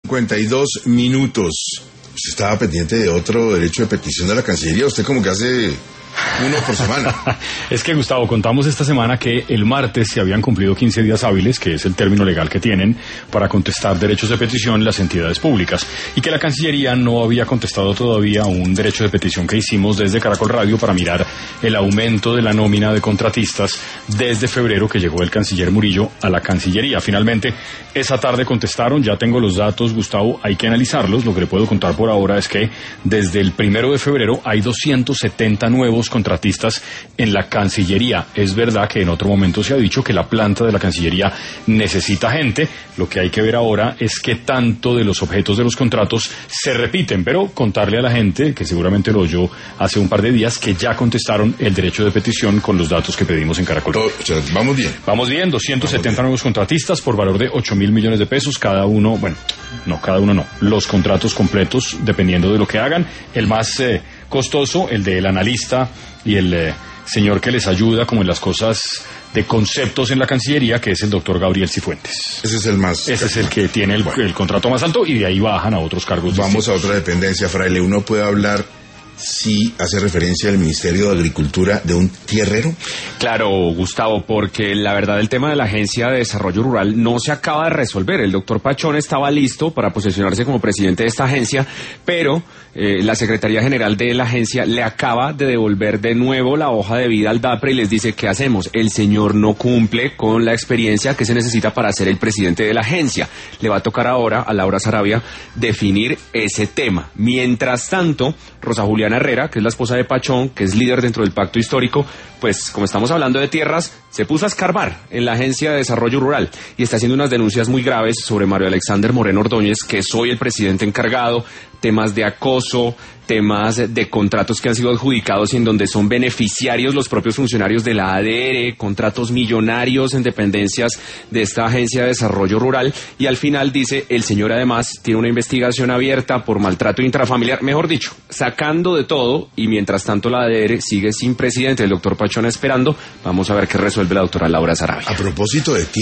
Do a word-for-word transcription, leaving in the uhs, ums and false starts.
cincuenta y dos minutos. Usted estaba pendiente de otro derecho de petición de la Cancillería. Usted como que hace uno por semana. Es que, Gustavo, contamos esta semana que el martes se habían cumplido quince días hábiles, que es el término legal que tienen para contestar derechos de petición las entidades públicas, y que la Cancillería no había contestado todavía un derecho de petición que hicimos desde Caracol Radio para mirar el aumento de la nómina de contratistas desde febrero que llegó el canciller Murillo a la Cancillería. Finalmente, esa tarde contestaron, ya tengo los datos, Gustavo, hay que analizarlos. Lo que le puedo contar por ahora es que desde el primero de febrero hay doscientos setenta nuevos contratistas en la Cancillería. Es verdad que en otro momento se ha dicho que la planta de la Cancillería necesita gente. Lo que hay que ver ahora es qué tanto de los objetos de los contratos se repiten, pero contarle a la gente, que seguramente lo oyó hace un par de días, que ya contestaron el derecho de petición con los datos que pedimos en Caracol. O sea, vamos bien. Vamos bien, doscientos setenta Vamos bien. Nuevos contratistas por valor de ocho mil millones de pesos, cada uno, bueno, no, cada uno no, los contratos completos, dependiendo de lo que hagan. El más eh, costoso, el del analista y el eh, señor que les ayuda como en las cosas de conceptos en la Cancillería, que es el doctor Gabriel Cifuentes. Ese es el más... Ese es el que tiene el, bueno. el contrato más alto, y de ahí bajan a otros cargos. Vamos distintos. a otra dependencia, Fraile. ¿Uno puede hablar, si hace referencia al Ministerio de Agricultura, de un tierrero? Claro, Gustavo, porque la verdad el tema de la Agencia de Desarrollo Rural no se acaba de resolver. El doctor Pachón estaba listo para posesionarse como presidente de esta agencia, pero eh, la Secretaría General de la agencia le acaba de devolver de nuevo la hoja de vida al DAPRE y les dice, ¿qué hacemos? El señor no cumple con la experiencia que se necesita para ser el presidente de la agencia. Le va a tocar ahora a Laura Sarabia definir ese tema. Mientras tanto, Rosa Juliana Herrera, que es la esposa de Pachón, que es líder dentro del pacto histórico, pues como estamos hablando de tierras, se puso a escarbar en la Agencia de Desarrollo Rural y está haciendo unas denuncias muy graves sobre Mario Alexander Moreno Ordóñez, que es hoy el presidente encargado, temas de acoso, temas de contratos que han sido adjudicados y en donde son beneficiarios los propios funcionarios de la A D R, contratos millonarios en dependencias de esta Agencia de Desarrollo Rural, y al final dice, el señor además tiene una investigación abierta por maltrato intrafamiliar, mejor dicho, sacando de todo, y mientras tanto la A D R sigue sin presidente, el doctor Pachón esperando. Vamos a ver qué resuelve la doctora Laura Sarabia. A propósito de